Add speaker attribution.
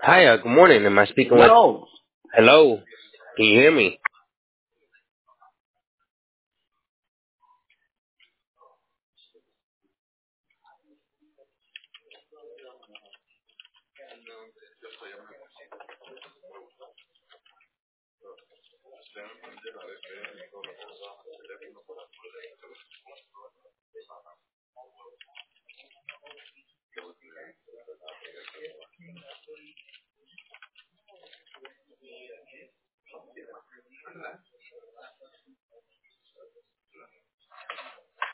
Speaker 1: Hi, good morning. Am I speaking with?
Speaker 2: Hello.
Speaker 1: Hello. Can you hear me?